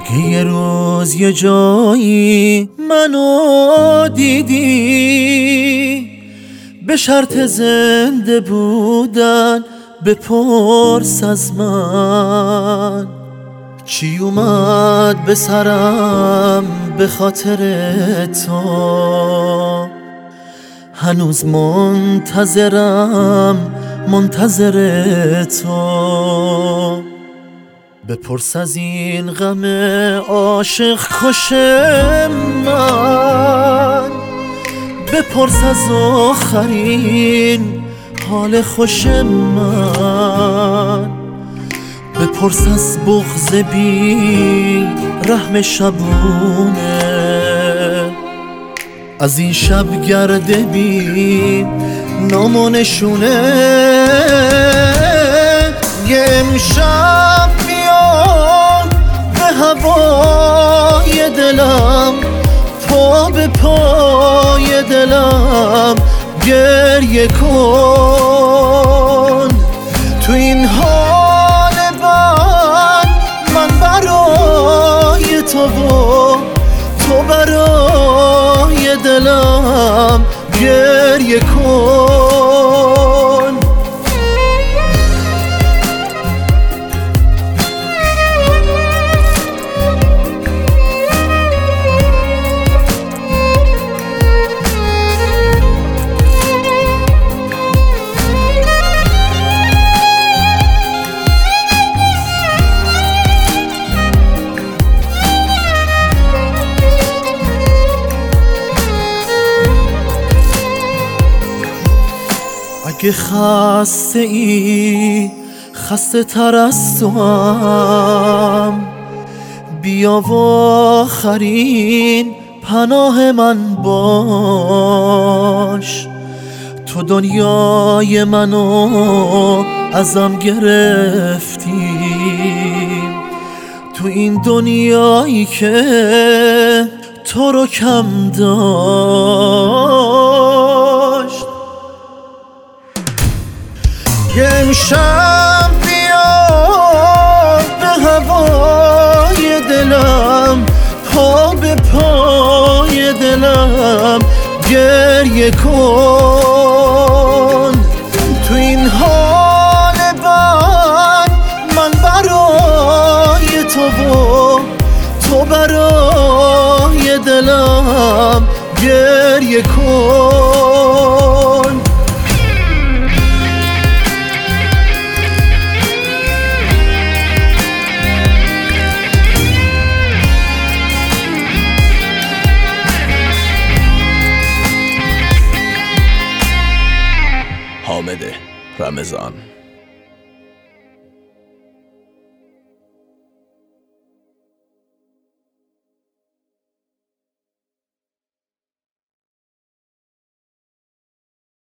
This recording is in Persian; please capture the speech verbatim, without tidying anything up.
که یه روز یه جایی منو دیدی، به شرط زنده بودن بپرس از من چی اومد به سرم به خاطر تو. هنوز منتظرم منتظر تو. بپرس از این غم عاشق کش من، بپرس از آخرین حال خوش من، بپرس از بغض بی رحم شبونه، از این شب گرده بی نام و نشونه. یه امشب بیام به هوای دلم، پا به پای دلم گریه کن. تو این حال بد من برای تو و تو برای دلم گریه کن. اگه خسته ای خسته تر از تو هم، بیا و آخرین پناه من باش. تو دنیای منو ازم گرفتی، تو این دنیایی که تو رو کم داشت. یه امشب بیا به هوای دلم، پا به پای دلم گریه کن. تو این حال بد من برای تو و تو برای دلم گریه کن. حامد رمضان.